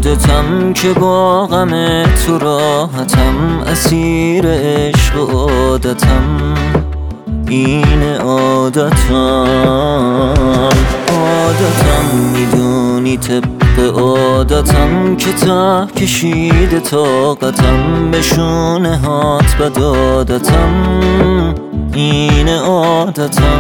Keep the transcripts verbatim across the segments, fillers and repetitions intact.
خودتم که با غم تو راحتم، اسیر عشق و عادتم، این عادتم عادتم میدونی طبق عادتم که ته کشیده طاقتم، به شونه هات بد عادتم، این عادتم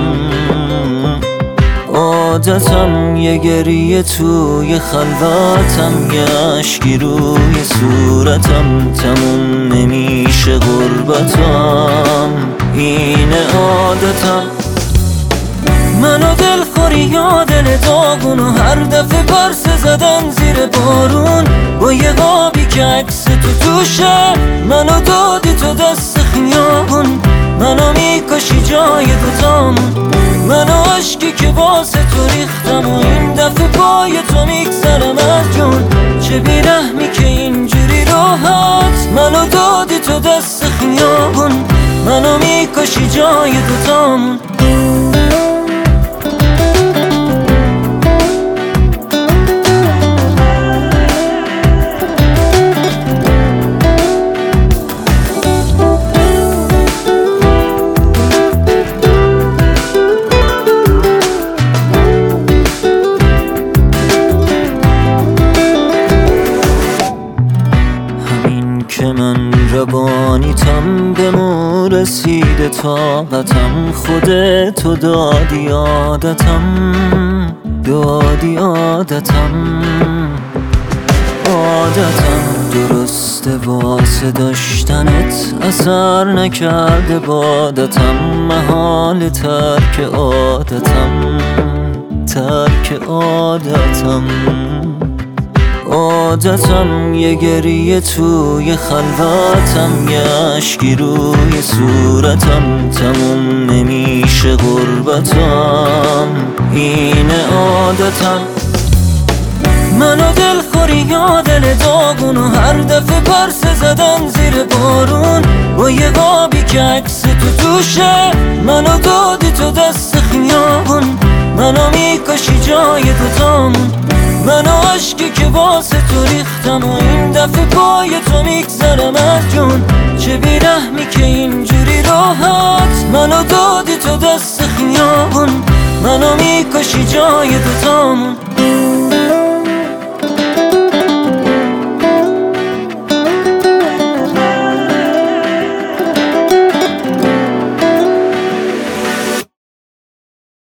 عادتم یه گریه توی خلوتم، یه اشکی روی صورتم، تموم نمیشه غربتم، این عادتم. منو دلخوری یا دل داغون و هر دفعه پرسه زدن زیر بارون، با یه قابی که عکس تو توشه منو دادی تو دست خیابون، منو میکشی جای دوتامون، منو عشقی که واسه تو ریختم و این دفعه پای تو میگذرم از جون، چه بیرحمی که اینجوری راحت منو دادی تو دست خیابون، منو میکشی جای دوتامون. که من روانیتم به مو رسیده طاقتم، خودتو دادی عادتم، دادی عادتم عادتم. درسته واسه داشتنت اثر نکرده بادتم، محال ترک عادتم، ترک عادتم عادتم یه گریه توی خلوتم، یه اشکی روی صورتم، تموم نمیشه غربتم، این عادتم. منو دلخوری یا دل داغون و هر دفعه پرسه زدن زیر بارون، با یه قابی که عکس تو توشه منو دادی تو دست خیابون، منو میکشی جای دوتامون، منو عشقی که واسه تو ریختم و این دفعه پای تو میگذرم از جون، چه بیرحمی که اینجوری راحت منو دادی تو دست خیابون، منو میکشی جای دوتامون.